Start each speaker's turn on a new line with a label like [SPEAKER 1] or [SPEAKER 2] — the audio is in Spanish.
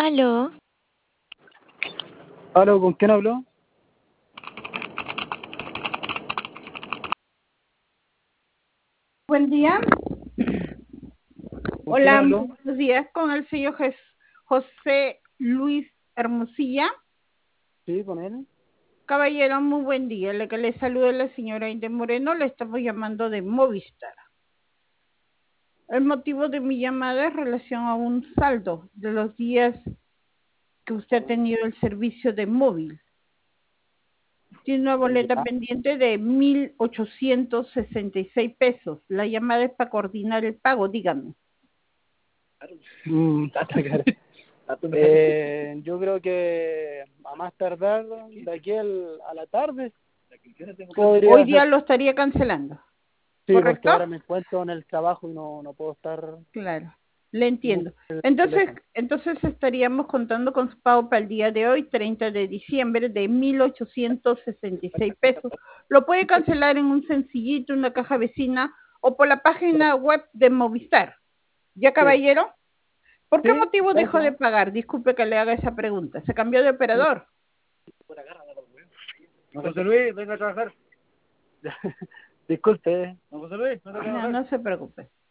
[SPEAKER 1] Aló,
[SPEAKER 2] Aló, ¿con quién habló?
[SPEAKER 3] Buen día.
[SPEAKER 2] ¿Con quién
[SPEAKER 3] Hola, muy
[SPEAKER 2] habló?
[SPEAKER 3] buenos días con el señor José Luis Hermosilla.
[SPEAKER 2] Sí, con él.
[SPEAKER 3] Caballero, muy buen día. Le que le saluda la señora Inde Moreno, le estamos llamando de Movistar. El motivo de mi llamada es en relación a un saldo de los días que usted ha tenido el servicio de móvil. Tiene una boleta
[SPEAKER 2] Ya.
[SPEAKER 3] pendiente de 1,866 pesos. La llamada es para coordinar el pago, dígame.
[SPEAKER 2] Yo creo que a más tardar, de aquí a la tarde,
[SPEAKER 3] Hoy
[SPEAKER 2] podría
[SPEAKER 3] día
[SPEAKER 2] ser.
[SPEAKER 3] lo estaría cancelando,
[SPEAKER 2] Sí, porque
[SPEAKER 3] ¿correcto?
[SPEAKER 2] ahora me encuentro en el trabajo y no puedo estar
[SPEAKER 3] Claro, le entiendo.
[SPEAKER 2] buscando el
[SPEAKER 3] Entonces,
[SPEAKER 2] teléfono.
[SPEAKER 3] entonces estaríamos contando con su pago para el día de hoy, 30 de diciembre, de 1,866 pesos. Lo puede cancelar en un sencillito, una caja vecina o por la página web de Movistar. ¿Ya,
[SPEAKER 2] Sí,
[SPEAKER 3] caballero? ¿Por qué
[SPEAKER 2] sí,
[SPEAKER 3] motivo dejó de
[SPEAKER 2] eso.
[SPEAKER 3] pagar? Disculpe que le haga esa pregunta. ¿Se cambió de operador?
[SPEAKER 2] José Luis, venga a trabajar. Disculpe.
[SPEAKER 3] No, no se preocupe.